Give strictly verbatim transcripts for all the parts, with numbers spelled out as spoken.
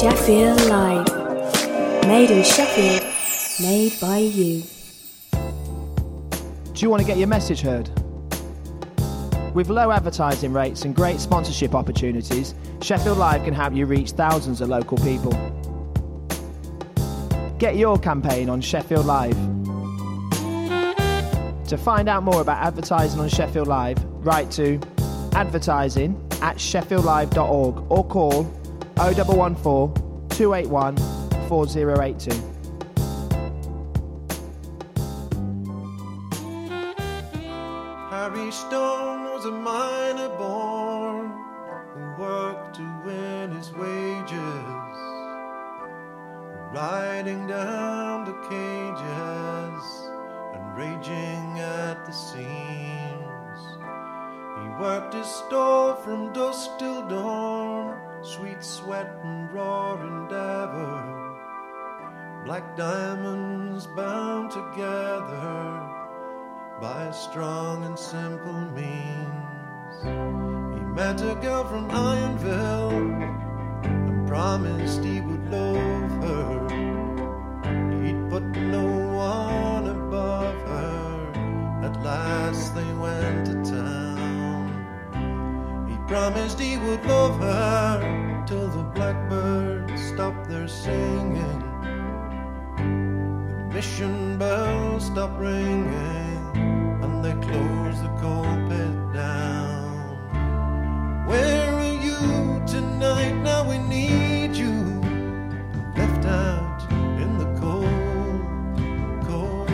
Sheffield Live. Made in Sheffield, made by you. Do you want to get your message heard? With low advertising rates and great sponsorship opportunities, Sheffield Live can help you reach thousands of local people. Get your campaign on Sheffield Live. To find out more about advertising on Sheffield Live, write to advertising at sheffield live dot org or call oh one one four, two eight one, four oh eight two. Harry Stone was a miner born who worked to win his wages, riding down the cages and raging at the seams. He worked his store from dusk till dawn, sweet sweat and raw endeavor, black diamonds bound together by a strong and simple means. He met a girl from Ironville and promised he would love her. He'd put no one above her. At last they went to town. He promised he would love her till the blackbirds stopped their singing. The mission bells stopped ringing, and they close the coal pit down. Where are you tonight? Now we need you. Left out in the cold, cold.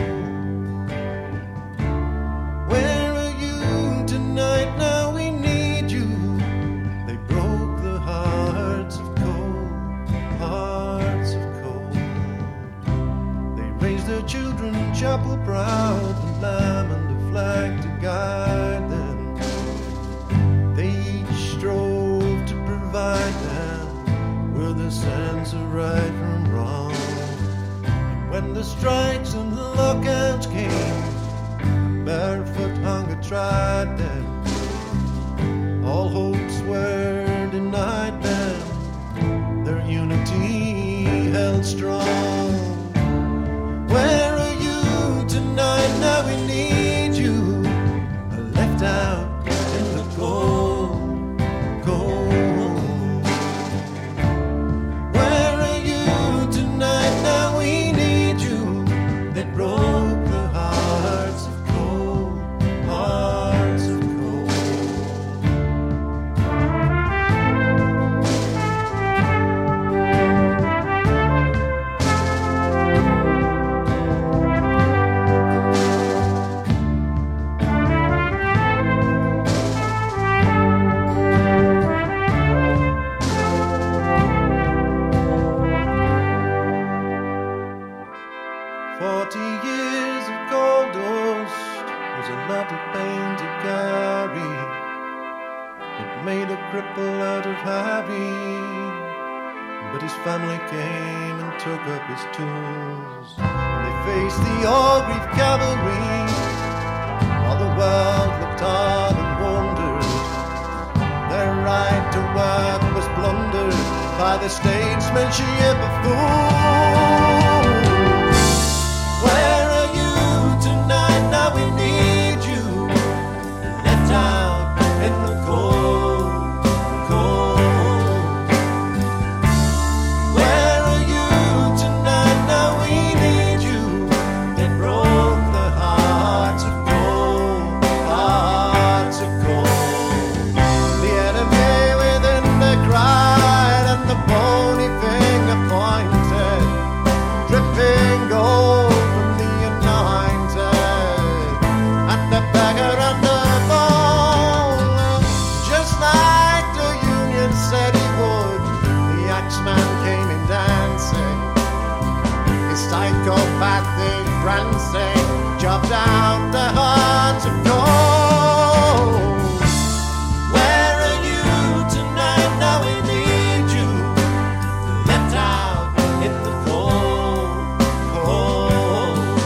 Where are you tonight? Now we need you. They broke the hearts of coal, hearts of coal. They raised their children chapel proud, the lamb and flag to guide them. They each strove to provide them with a sense of right from wrong. And when the strikes and the lockouts came, barefoot hunger tried them. All hopes were denied them. Their unity held strong. Where are you tonight? Now we need you. Left out in the cold, cold. Where are you tonight? Now we need you. They broke the hearts of coal, hearts of coal. Forty years of gold dust was a lot of pain to carry. It made a cripple out of Harry, but his family came and took up his tools. They faced the Orgreave cavalry, while the world looked on and wondered. Their right to work was plundered by the statesmanship of fools. Where are you tonight? Now we need you. Left out in the cold, cold. Where are you tonight? Now we need you. They broke the hearts of gold, hearts of gold. The enemy within the cried, and the bony finger pointed, dripping gold. Psychopathic prancing chopped out the hearts of gold. Where are you tonight? Now we need you. Left out in the cold, cold.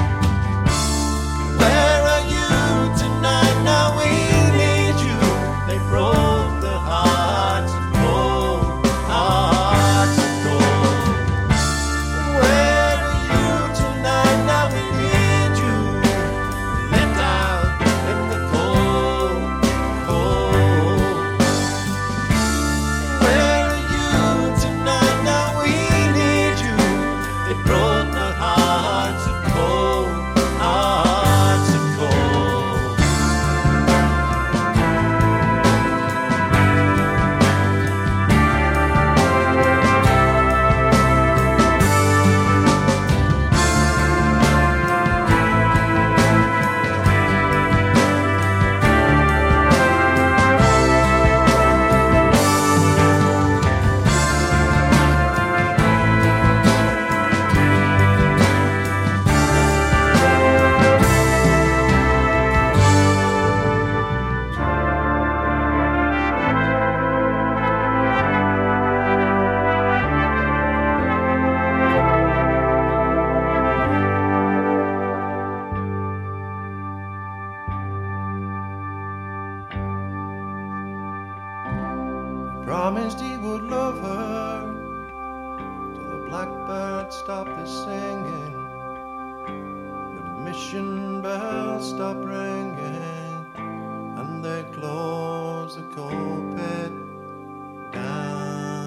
Where are you tonight? Now we need you. They broke the hearts of gold, hearts of gold. over till the blackbird stop his singing, the mission bells stop ringing, and they close the coal pit down.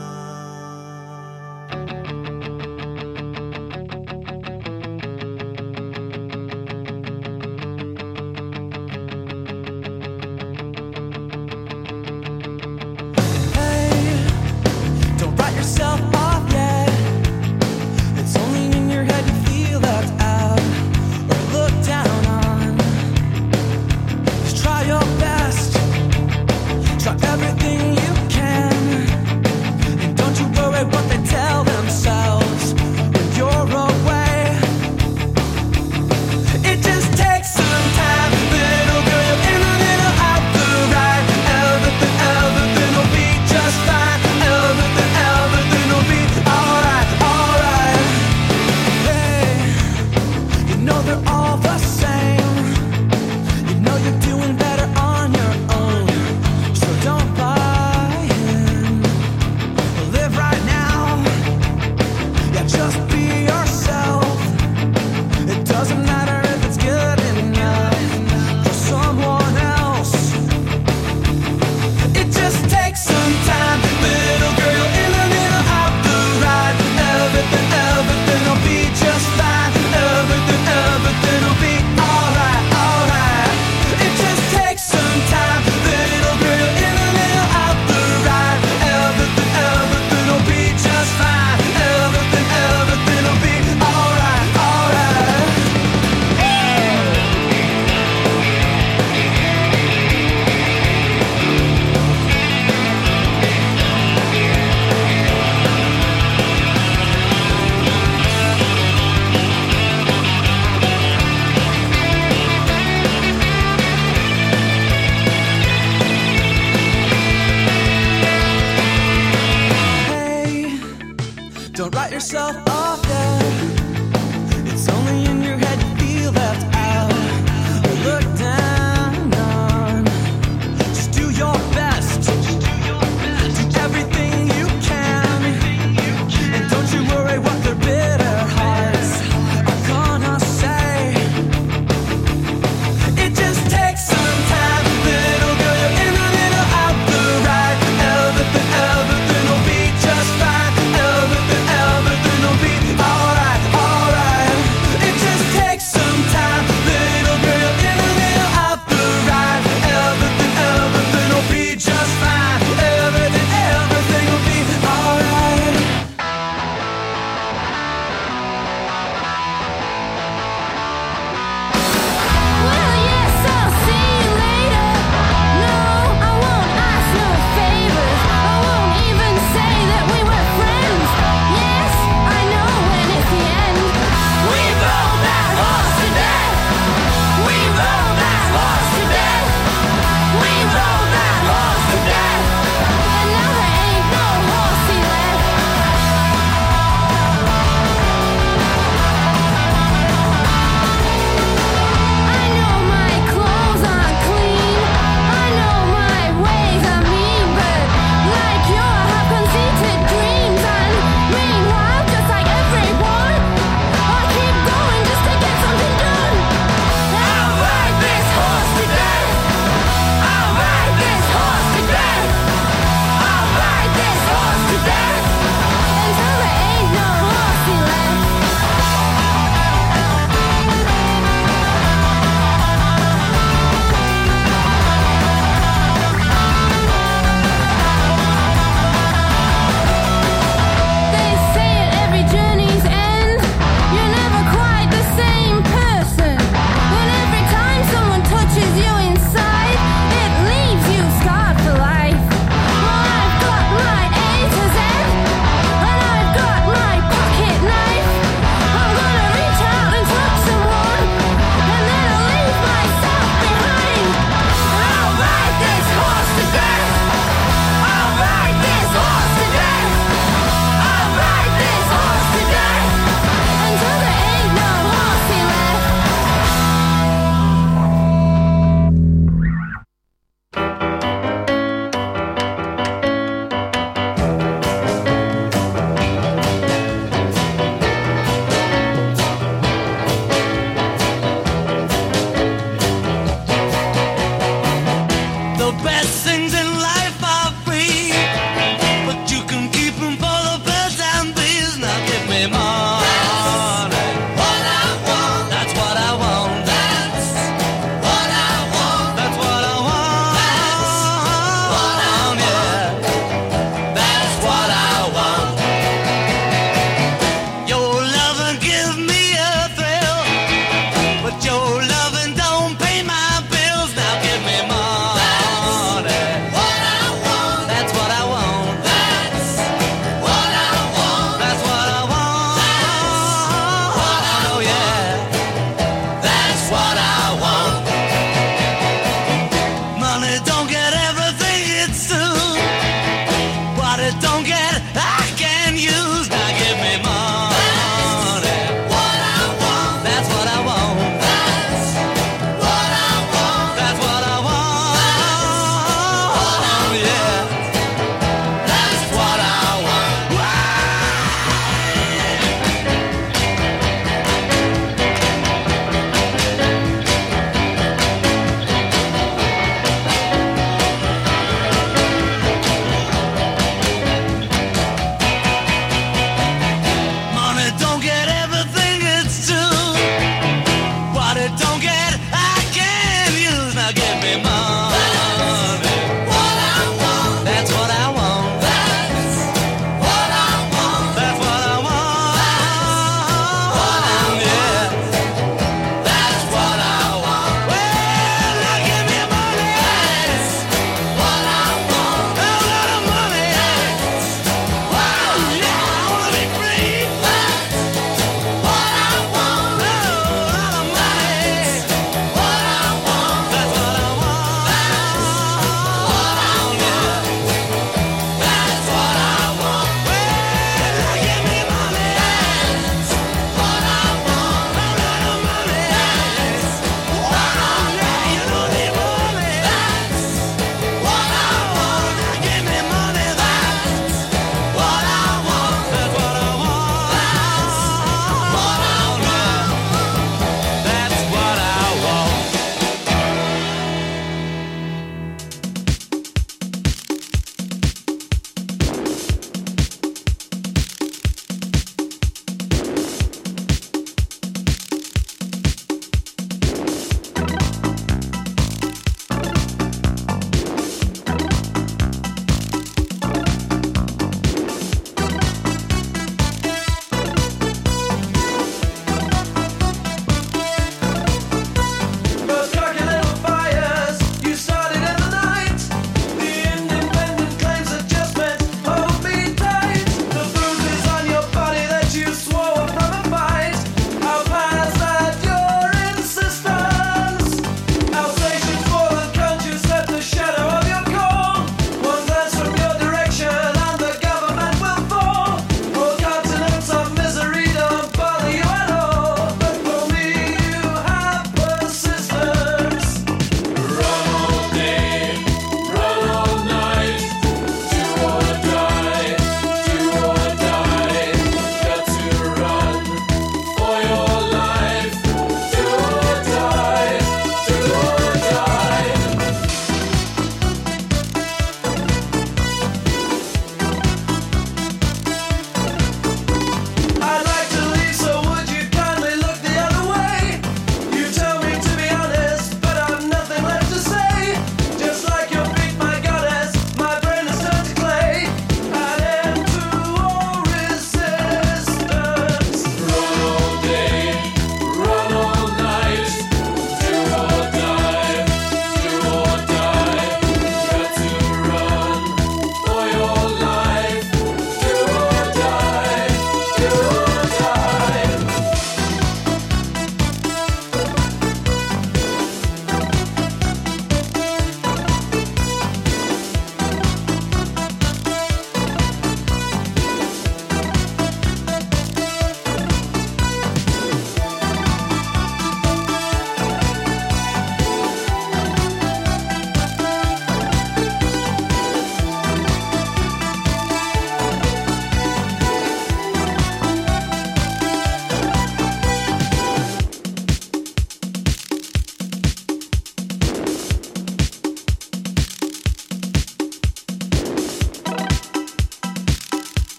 Yourself off yet. It's only in your head you feel left out or looked down on. Just try your best, try everything you can, and don't you worry what they tell themselves when you're away. It just takes some time, little girl, you're in a little out the right. Everything, everything will be just fine. Everything, everything will be alright, alright. Hey, you know they're all the same. You know you're doing better on your own, so don't buy in. Live right now, yeah, just be yourself. It doesn't matter if it's good enough for someone else. It just takes some time, little girl, in a little out the right. Everything, everything will be just fine. Everything, everything will be alright, alright. It just takes some time, little girl, in a little out the right. Everything, everything will be just fine. Everything, everything will be alright, alright. Hey, don't write yourself off yet. It's only in your head you feel left out or looked down on. Just do your best, do everything you can, and don't you worry what their bitter hearts are gonna say. It just takes some time, little girl, you're in a little out the right. Everything, everything will be just fine. Everything, everything will be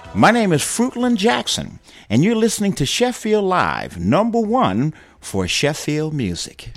My name is Fruitland Jackson, and you're listening to Sheffield Live, number one for Sheffield music.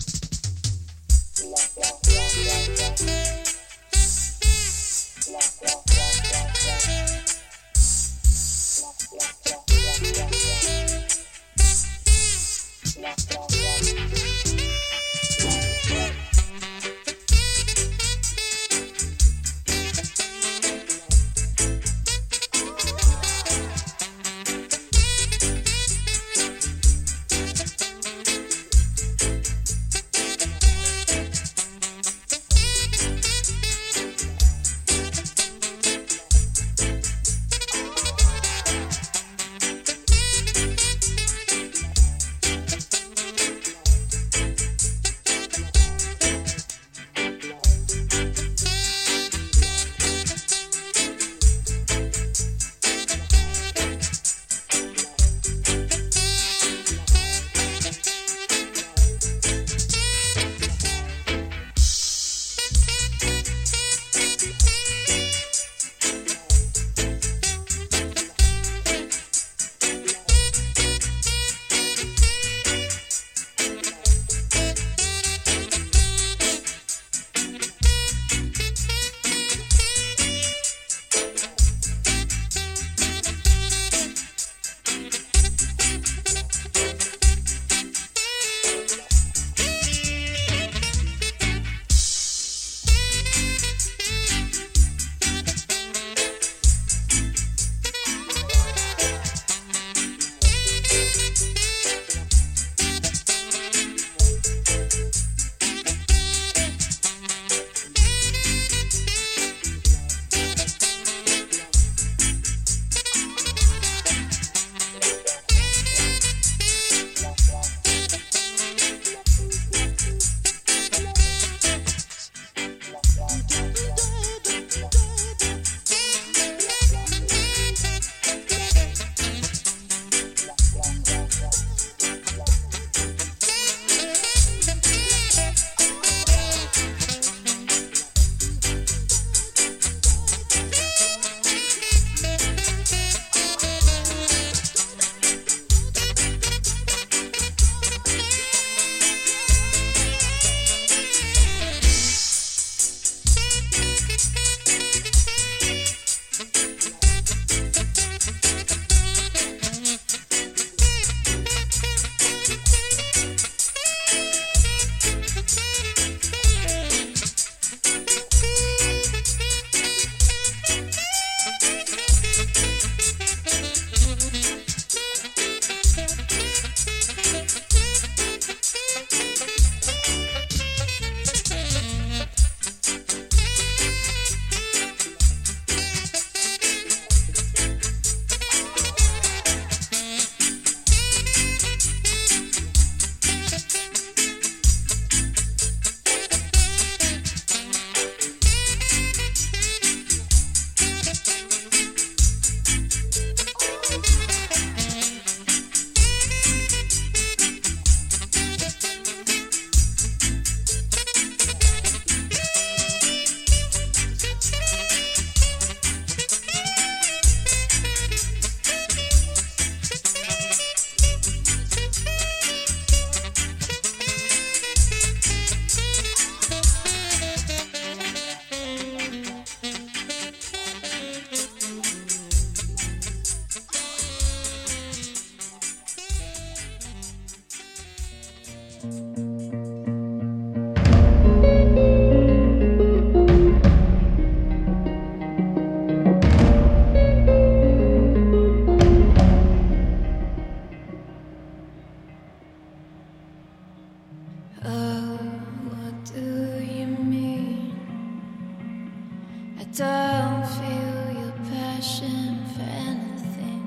don't feel your passion for anything.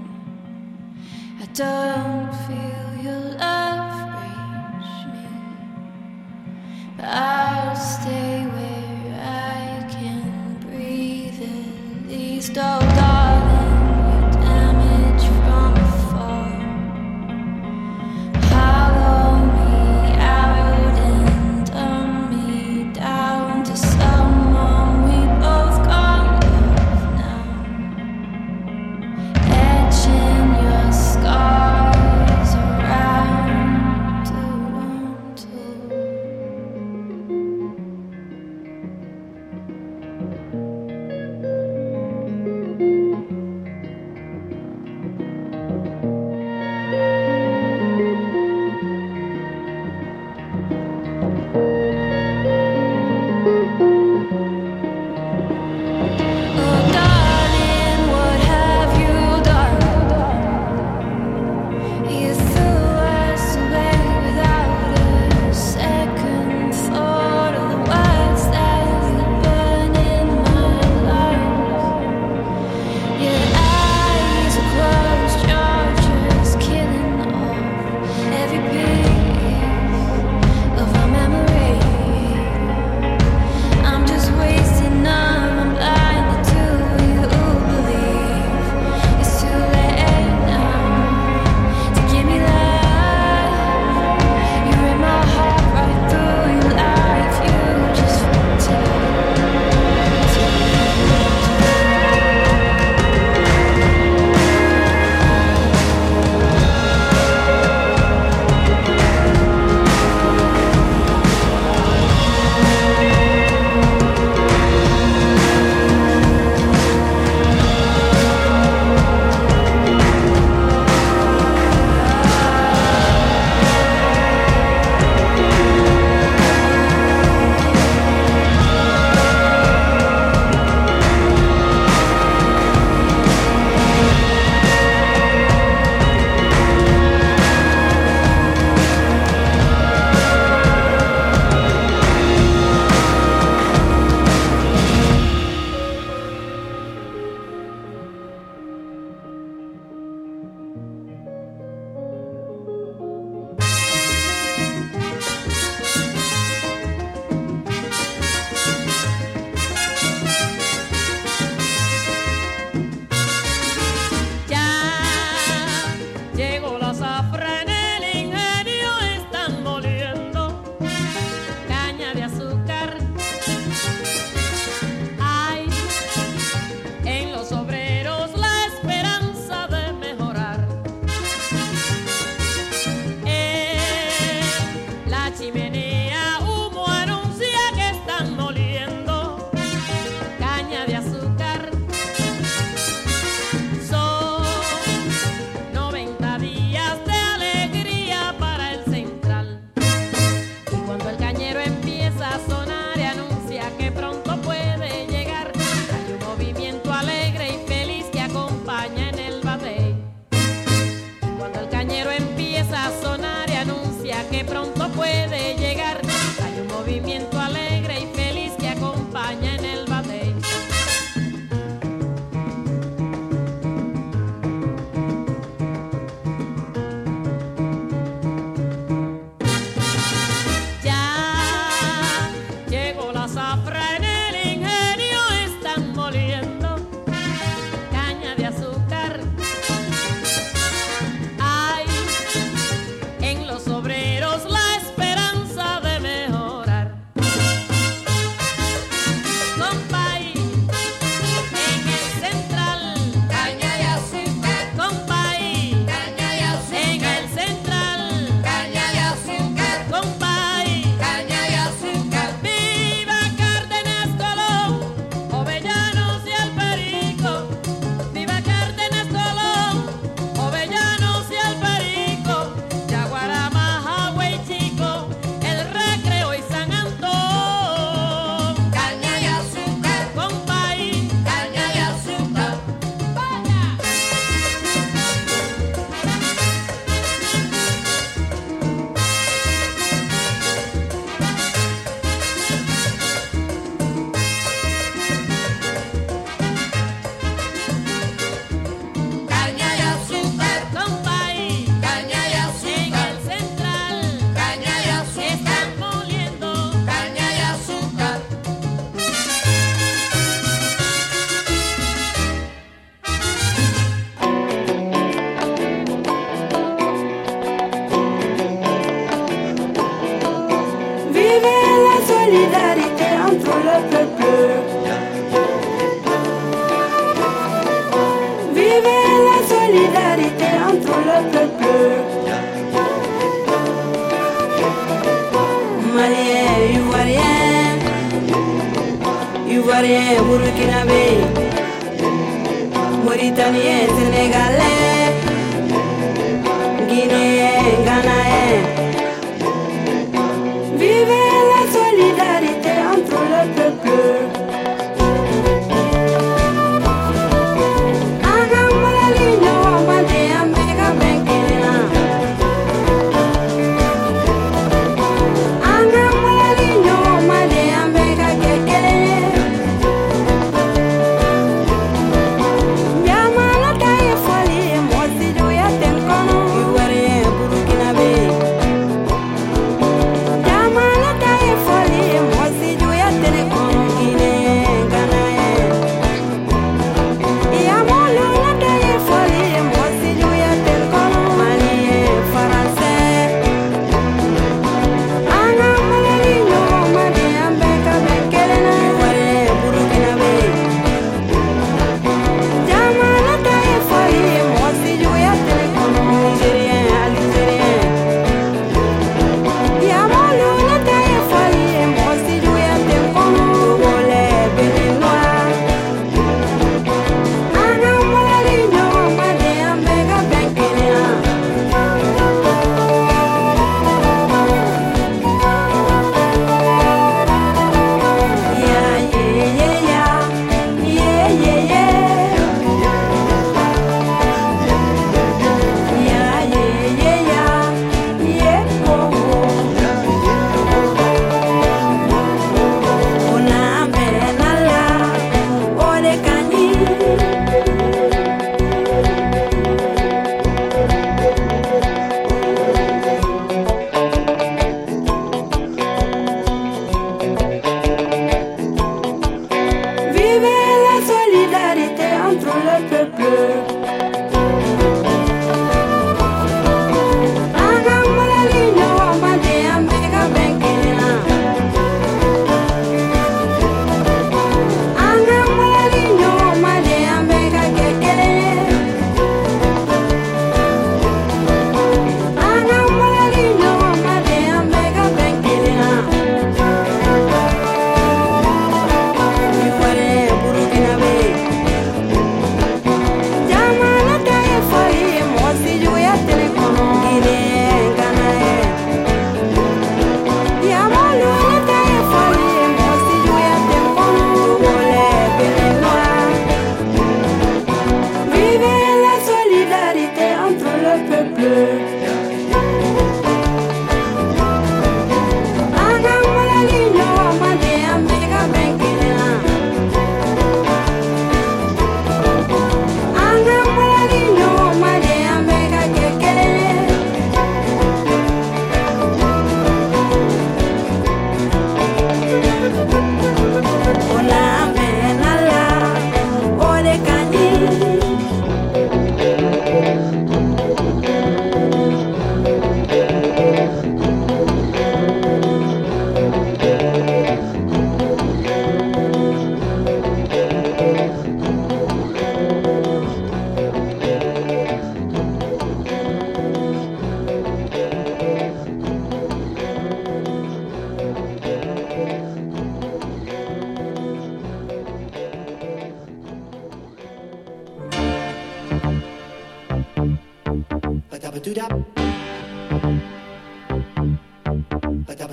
I don't feel your love reach me, but I'll stay where I can breathe at least. Oh darling, your damage from afar hollow me out and dumb me down to someone we both can't pronto puede llegar. Hay un movimiento alegre y feliz que acompaña en el batey. Ya llegó la zafra en el ingenio, están moliendo caña de azúcar. Hay en los obreros la esperanza de mejorar. Compay, en el central, caña y azúcar. Compay, caña y azúcar. En el central, caña y azúcar. Compay, caña y azúcar. Viva Cárdenas Colón, Jovellanos y el Perico. Viva Cárdenas Colón, Jovellanos y el Perico. Yaguarama, Jagüey Chico, El Recreo y San Antón. Caña y azúcar. Compay, caña y azúcar. ¡Vaya! Caña y azúcar. Compay, caña y azúcar. En el central, caña y azúcar. Están moliendo caña y azúcar. Vive la solidarité entre le peuple. Vive la solidarité entre le peuple. Malien, Ivoirien, Ivoirien, Burkinabé, Mauritanien, Sénégalais, Guinéen, Ghanaen. Vive la solidarité entre le peuple. Agambalaliño, Wambade, Ambega, Benkelina. Agambalaliño, Wambade, Ambega, Kekele. Biamalata, Efoli,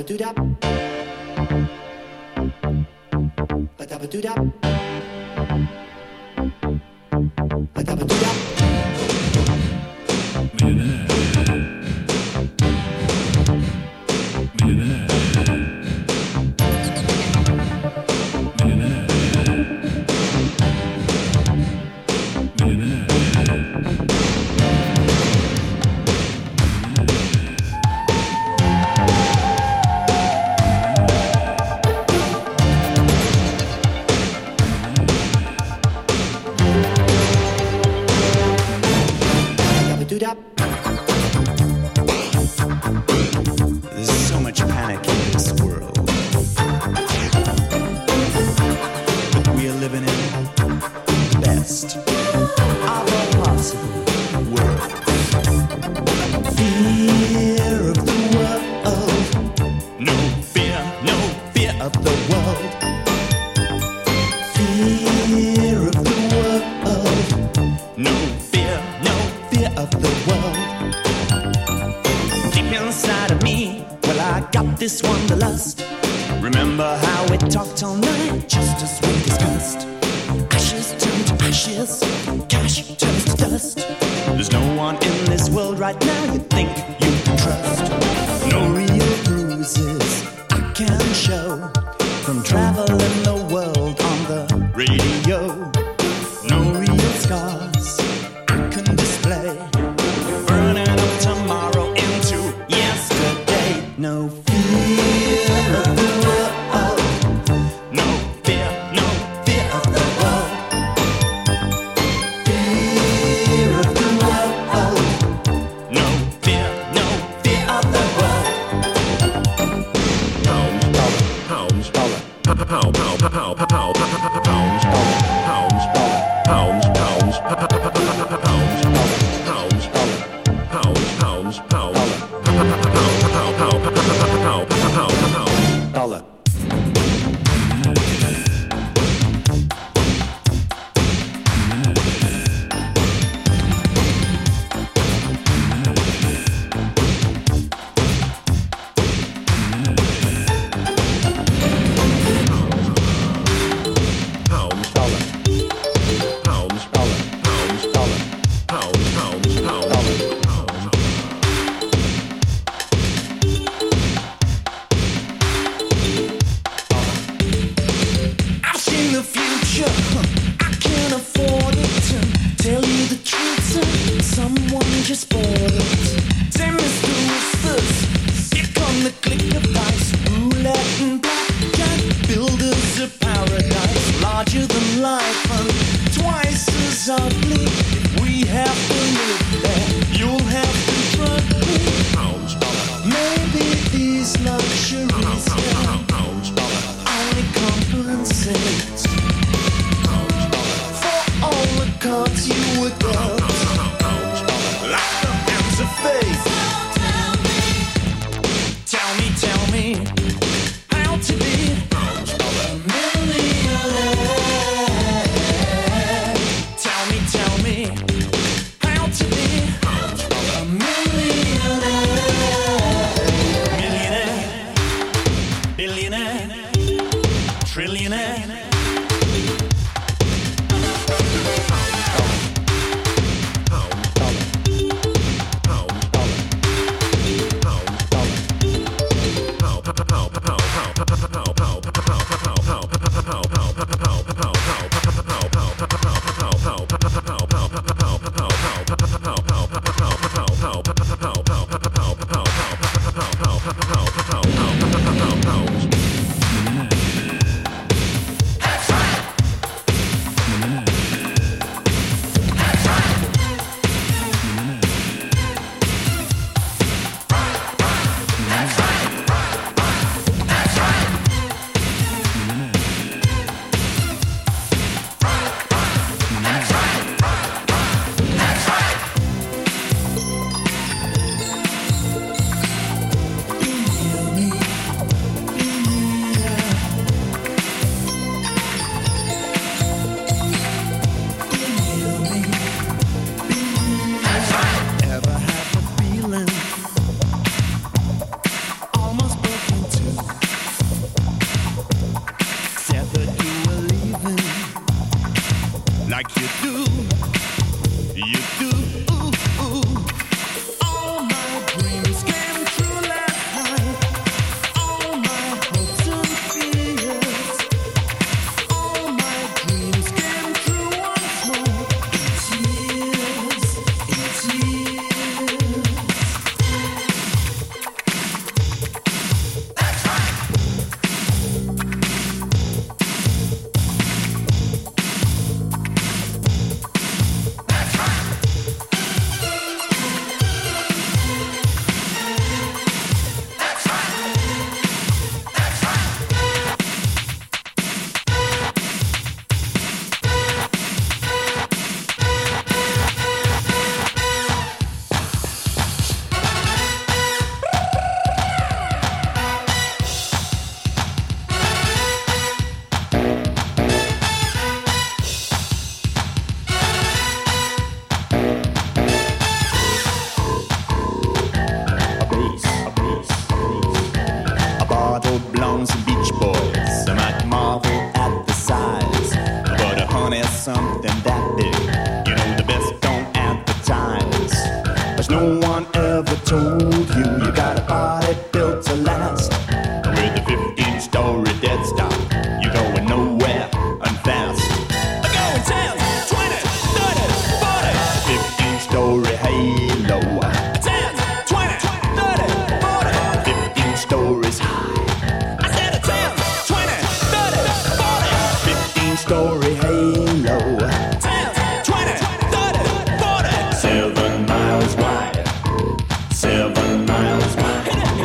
Ba-da-ba-doo-dap. Ba-da-ba-doo-dap. Ba-da-ba-doo-dap. There's so much panic in this world, but we are living in the best of all possible worlds. Fear of the world, no fear, no fear of the world. Fear of the world, no fear, no fear of the world. Deep inside of me, well, I got this wanderlust. Remember how we talked all night, just as we discussed. Ashes turn to ashes, cash turns to dust. There's no one in this world right now you think you can trust. No real bruises I can show from traveling the world on the radio. No real scars I can display, burning up tomorrow into yesterday. No fear of the world, no fear, no fear of the world. Fear of the world, no fear, no fear of the world. Pounds, dollar, pounds, dollar, pow, pow, pow, pow, pow, pow, pounds, dollar, pounds, dollar, pounds, pounds, pounds, pounds, dollar, pounds, pounds, pounds, dollar. Pounds, dollar, pounds, dollar, pounds, dollar, pounds, pounds, pounds, dollar. I've seen the future, I can't afford it. Tell you the truth, someone just bought it. Say, Mister Whispers, here come the click of dice. Roulette and blackjack, builders of paradise. Larger than life and twice as ugly. If we have to live there, you'll have to drug me. Pounds, dollar. Maybe these luxuries here only compensate for all the cards you were dealt, like the hands of fate. Tell me, tell me how to be a millionaire. Tell me, tell me how to be a millionaire. Millionaire, billionaire, trillionaire. on some Beach Boys. I might marvel at the size, but a honey, something that big, you know the best don't advertise. Cause no one ever told you you got a body built to last. With a fifteen-story dead stop, you're going nowhere and fast. Going ten, twenty, thirty, forty. fifteen-story halo. ten, twenty, thirty, forty. fifteen stories high. I said a ten, twenty, thirty, forty. fifteen-story halo. ten, twenty, thirty, forty. Seven miles wide. Seven miles wide.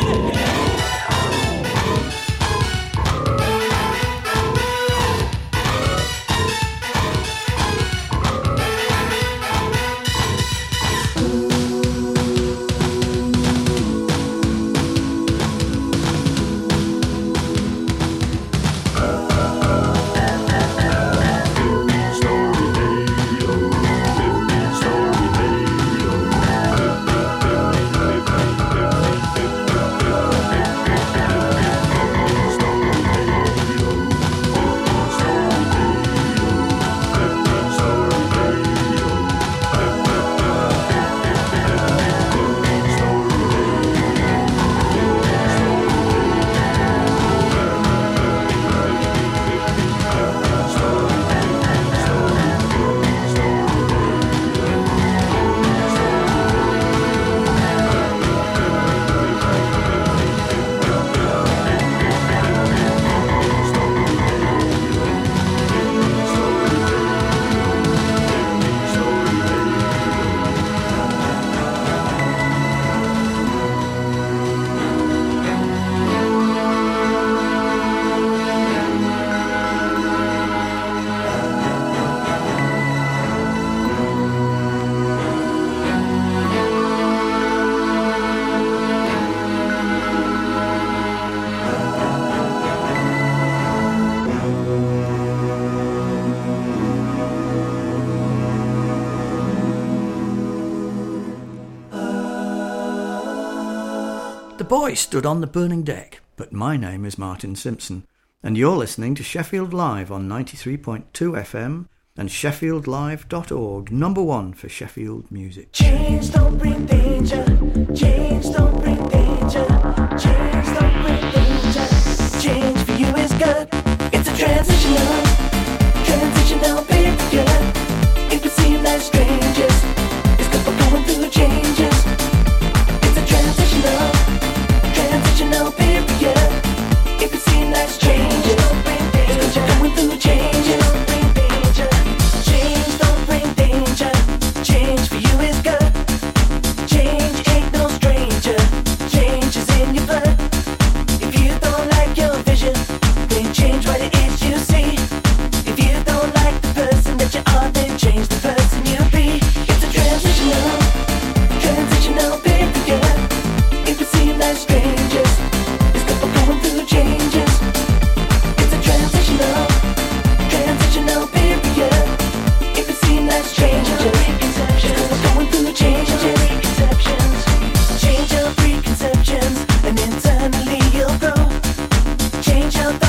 The boy stood on the burning deck, but my name is Martin Simpson, and you're listening to Sheffield Live on ninety-three point two F M and sheffield live dot org, number one for Sheffield music. Change don't bring danger. Change don't bring danger. Change don't bring danger. Change for you is good. It's a transitional, transitional period. It would seem like strangers. It's good for going through changes. It's a transitional, transitional period. It would seem like strangers. It's good for going through changes. Change don't bring danger. Change for you is good. Change ain't no stranger. Change is in your blood. If you don't like your vision, then change what it is you see. If you don't like the person that you are, then change the person you be. It's a transitional, transitional period. It would seem like strangers. It's good for going through changes. It's a transitional, transitional period. It would seem like strangers. It's good for going through changes. Change your preconceptions, and internally you'll grow. Change your thoughts.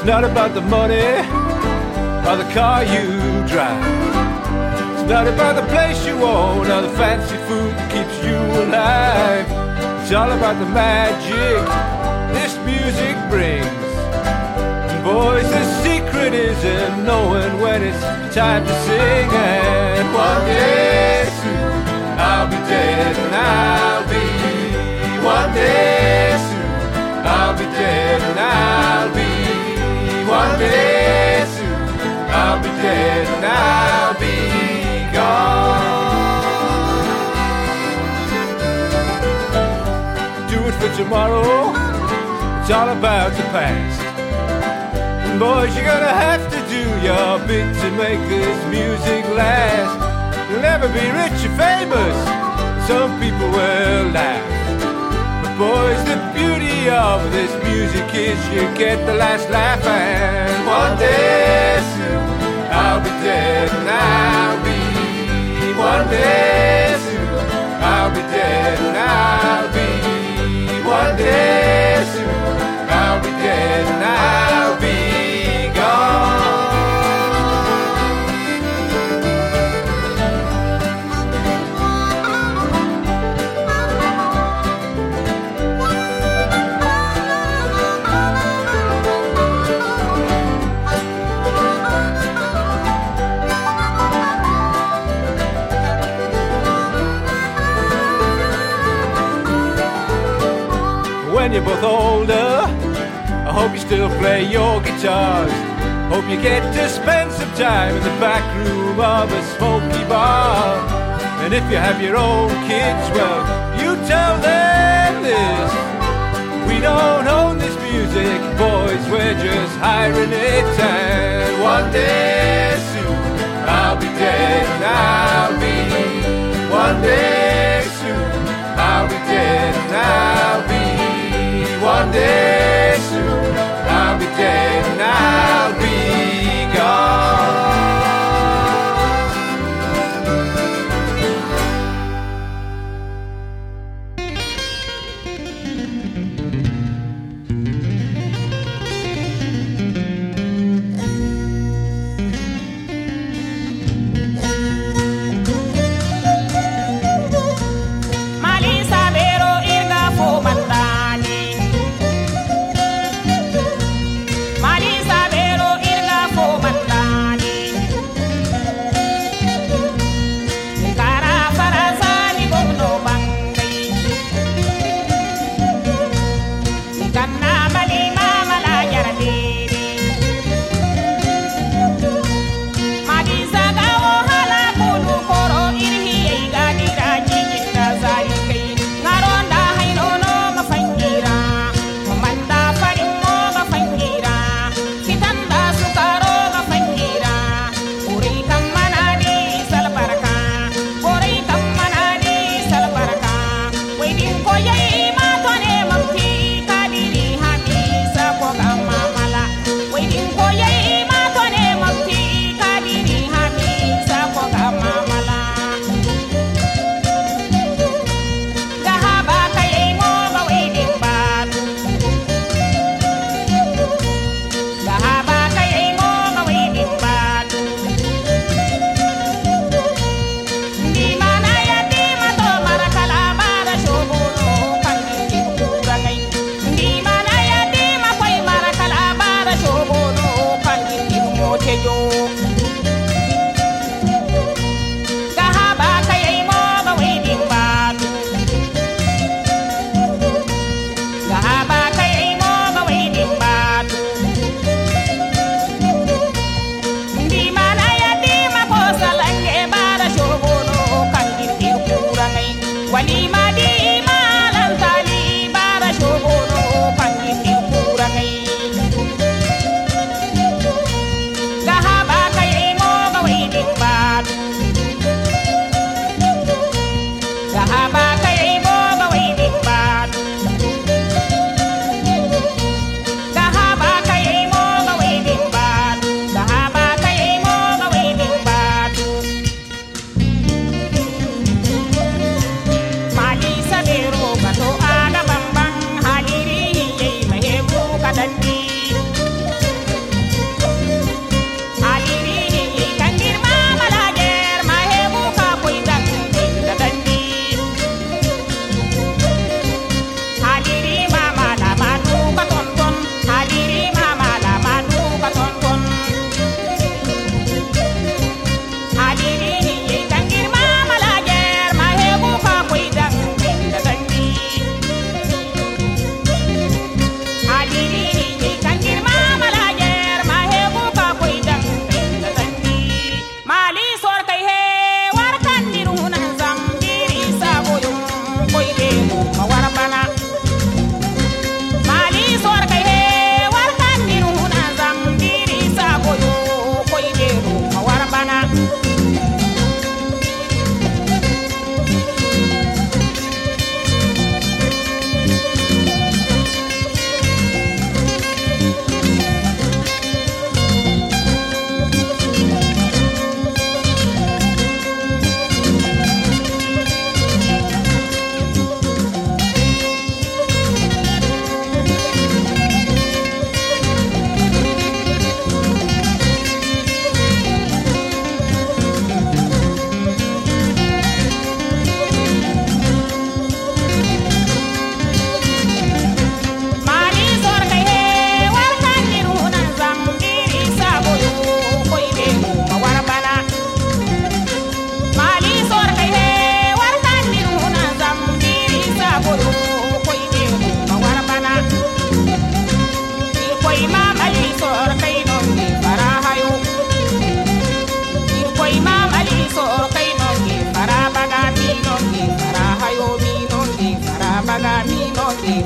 It's not about the money or the car you drive. It's not about the place you own or the fancy food that keeps you alive. It's all about the magic this music brings. And boys, the secret is in knowing when it's time to sing. And one day soon I'll be dead and I'll be. One day soon I'll be dead and I'll be. One day soon I'll be dead and I'll be gone. Do it for tomorrow, it's all about the past. And boys, you're gonna have to do your bit to make this music last. You'll never be rich or famous, some people will laugh. Boys, the beauty of this music is you get the last laugh. And one day soon I'll be dead and I'll be. One day soon I'll be dead and I'll be. One day soon I'll be dead and I'll be gone. When you're both older, I hope you still play your guitars. Hope you get to spend some time in the back room of a smoky bar. And if you have your own kids, well, you tell them this: we don't own this music, boys, we're just hiring it. And one day soon I'll be dead and I'll be. One day soon I'll be dead and I'll be. One day soon I'll be dead and I'll be gone.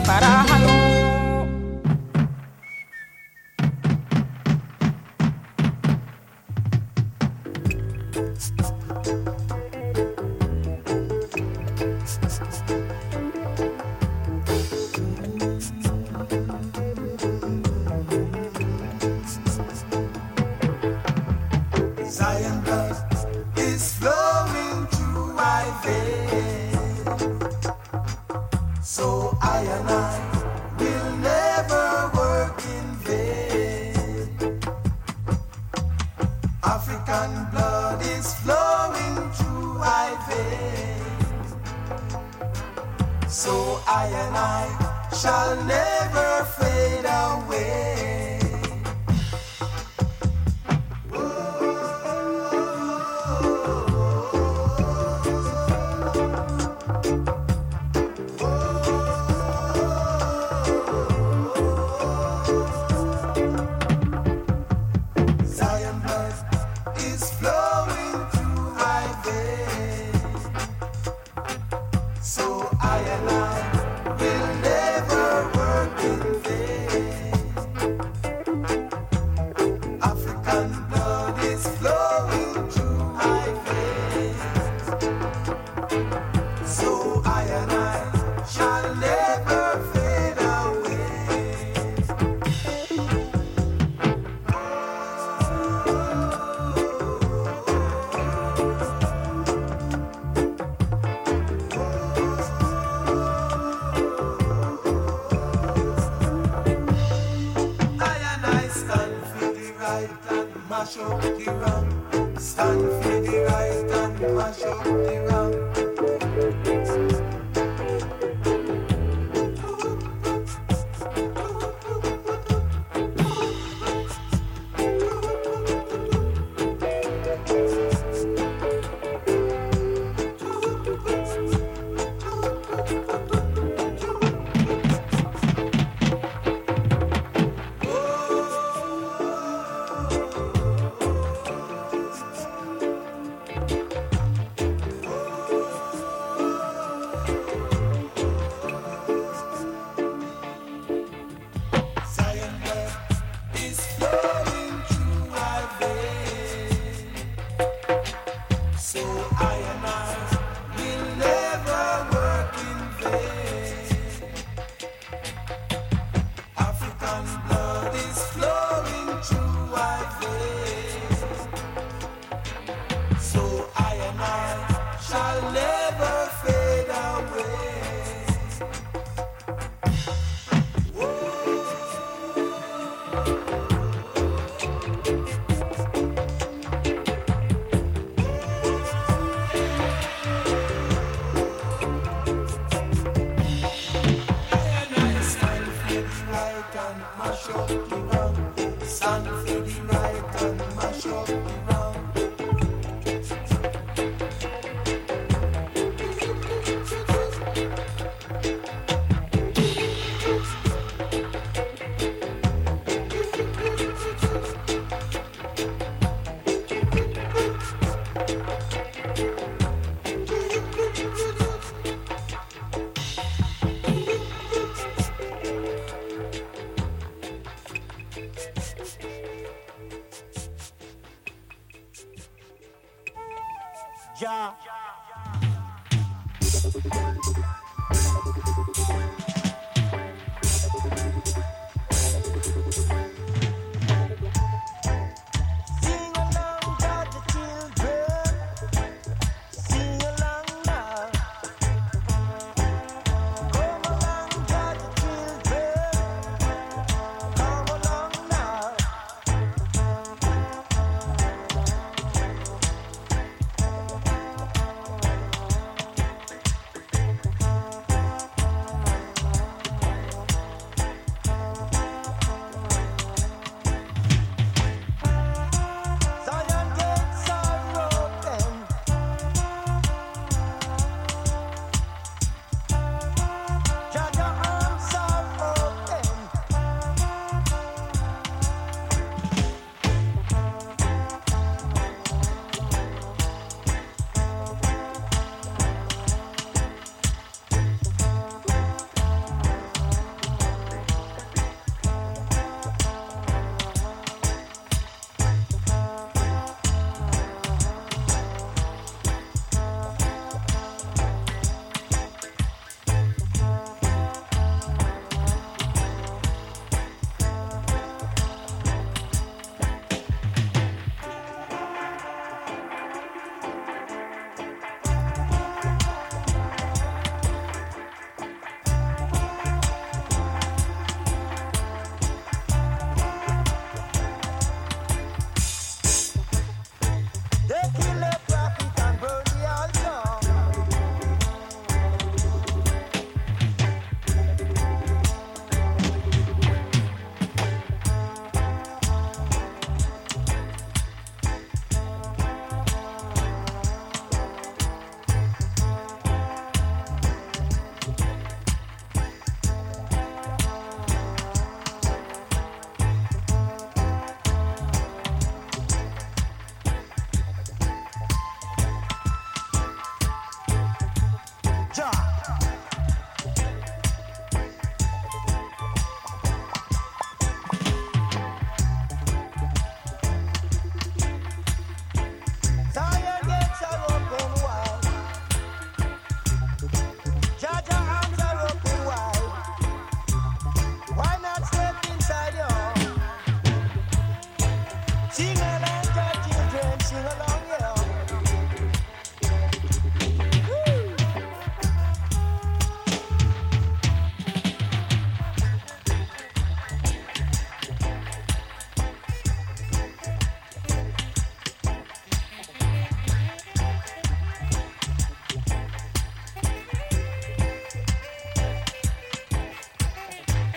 parajalo. Zion blood is flowing through my veins, so I and I will never work in vain. African blood is flowing through my veins, so I and I shall never fade away. Zion blood is flowing through my veins, so I and I will never work in vain. African blood is flowing through my veins, so I and I shall never fade away. I and I stand for the right and mash up the wrong. Stand for the right and mash up the wrong. Zion blood is flowing through my veins, so I and I will never work in vain. African blood is flowing through my veins, so I and I shall never fade away. And I stand for the right and mash up the wrong. Stand for the right and mash up the wrong. Ja.